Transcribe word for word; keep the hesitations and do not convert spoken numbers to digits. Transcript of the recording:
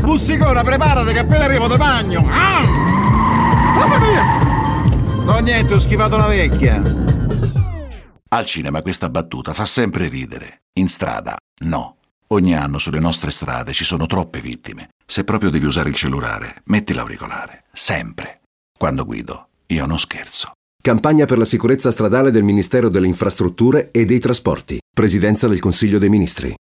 Bussicona, preparati che appena arrivo te bagno. Ah! Mamma mia! No, niente, ho schivato una vecchia. Al cinema questa battuta fa sempre ridere. In strada, no. Ogni anno sulle nostre strade ci sono troppe vittime. Se proprio devi usare il cellulare, metti l'auricolare. Sempre. Quando guido, io non scherzo. Campagna per la sicurezza stradale del Ministero delle Infrastrutture e dei Trasporti. Presidenza del Consiglio dei Ministri.